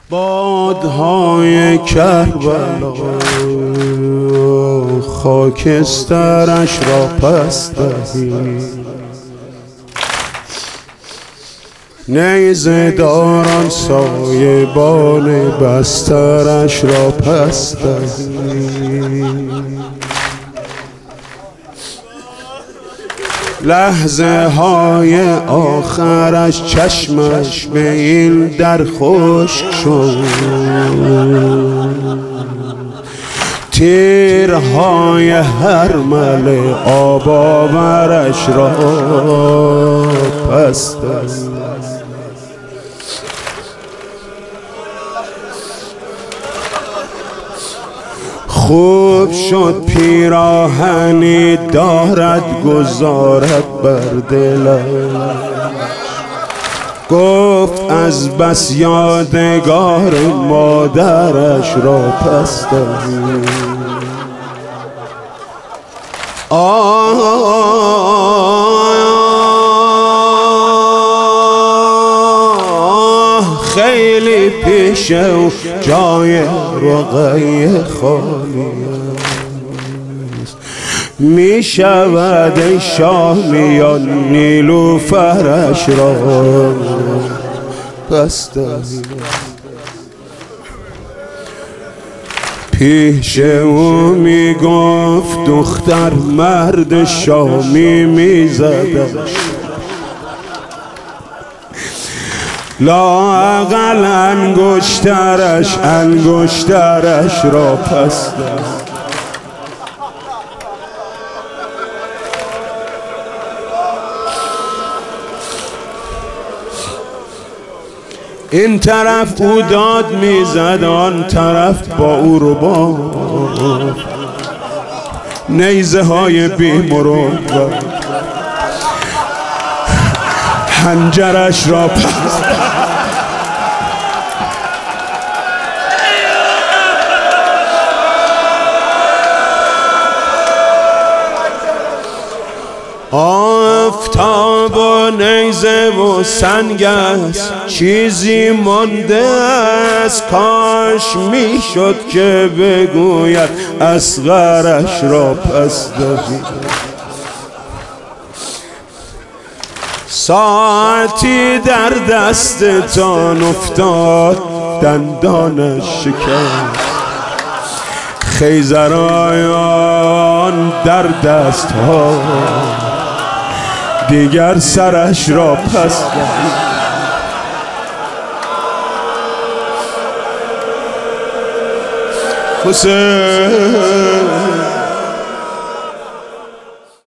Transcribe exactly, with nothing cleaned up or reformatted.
بادهای کربلا خاکسترش را پس دهید، نیزه داران سایبان بسترش را پس دهید. لحظه های آخرش چشمش به این در خشک شد، تیرهای هر مل آب آورش را پس دهید. خوب شد پیراهنی دارد گذارد بر دلش، گفت از بس یادگار مادرش را پس دهید. آه خیلی پیشه و جای رقیه خالی است، می شود ای شامیان نیلوفرش را پس دهید. پیش او می گفت دختر مرد شامی می زدش، لااقل انگشترش انگشترش را پس دهید. این طرف او داد میزد، آن طرف با او رو با نیزه های بیمرون حنجرش را پس آفتاب و نیزه و سنگ است، چیزی مانده است، کاش میشد که بگوید اصغرش را پس دهید. ساعتی در دستتان افتاد دندانش شکست، خیزران در دست ها دیگر سرش را پس دهید. حسین